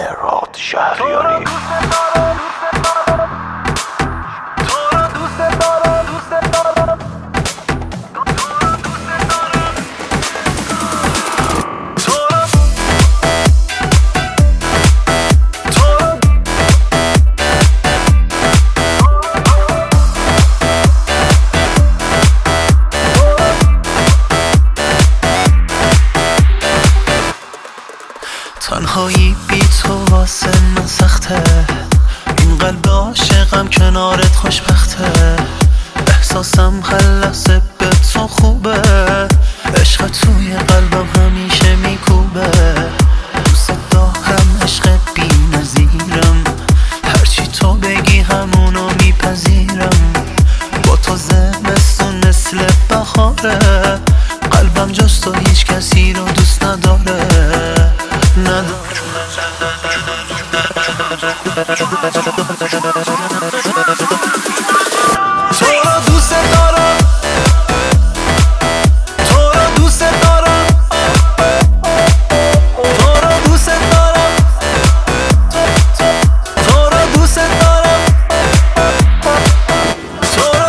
مهراد شهریاری. تنهایی بی تو واسه من سخته، این قلب عاشقم کنارت خوشبخته. احساسم هر لحظه به تو خوبه، عشق توی قلبم همیشه میکوبه. دوست دارم عشق بی نظیرم، هرچی تو بگی همونو میپذیرم. با تو زمستون مثل بهاره، قلبم جز تو هیچ کسی رو دوست نداره. تو رو دوست دارم، تو رو دوست دارم، تو رو دوست دارم، تو رو دوست دارم، تو رو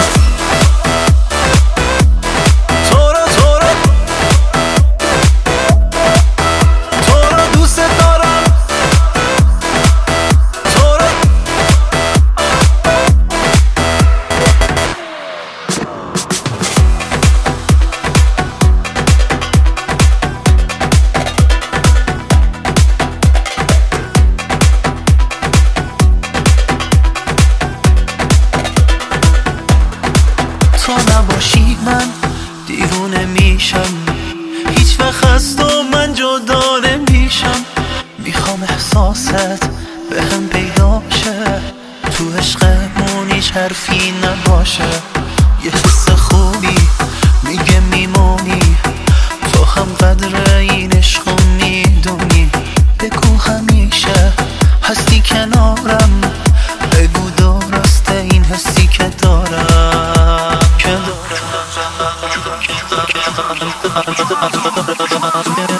تو رو دوست دارم. تو نباشی من دیوونه میشم، هیچ وقت از تو من جدا نمیشم. میخوام احساست به هم پیدا شه، تو عشقمون هیچ حرفی نباشه. یه حس خوبی میگه میمونی، تو هم قدر این عشقو میدونی. بگو همیشه هستی کنارم، بگو درسته این حسی که دارم.